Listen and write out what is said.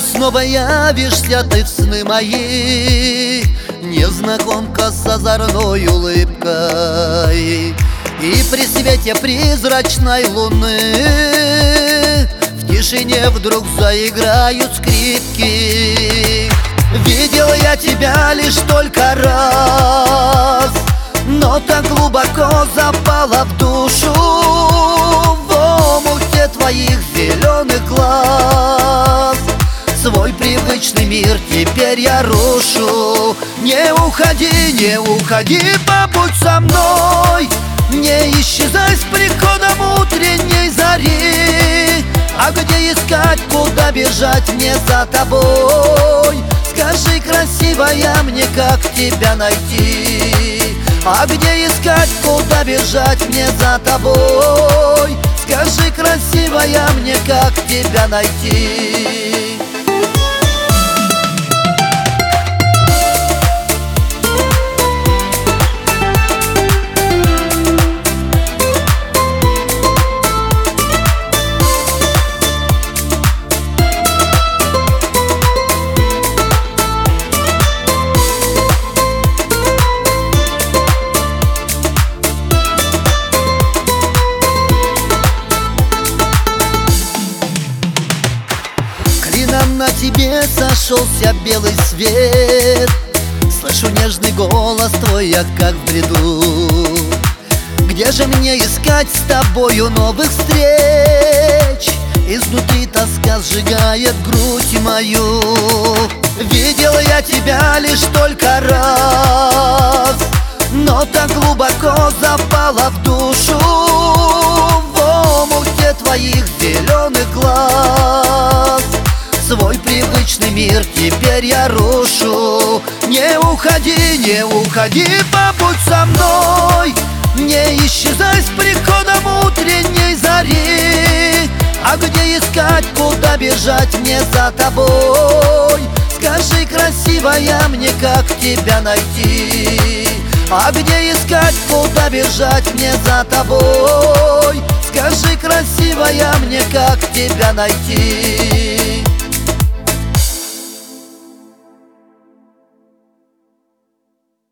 снова явишься ты в сны мои, незнакомка с озорной улыбкой. И при свете призрачной луны в тишине вдруг заиграют скрипки. Видел я тебя лишь только раз, но так глубоко запала в душу, в омуте твоих зеленых глаз. Свой привычный мир теперь я рушу. Не уходи, не уходи, побудь со мной, не исчезай с приходом утренней зари. А где искать, куда бежать мне за тобой? Скажи, красивая, мне как тебя найти? А где искать, куда бежать мне за тобой? Скажи, красивая, мне как тебя найти? На тебе сошелся белый свет, слышу нежный голос твой, я как в бреду. Где же мне искать с тобою новых встреч? Изнутри тоска сжигает грудь мою. Видел я тебя лишь только раз, но так глубоко запала в душу, в омуте твоих зеленых глаз. Свой привычный мир теперь я рушу. Не уходи, не уходи, побудь со мной, не исчезай с приходом утренней зари. А где искать, куда бежать мне за тобой? Скажи, красивая, мне как тебя найти? А где искать, куда бежать мне за тобой? Скажи, красивая, мне как тебя найти?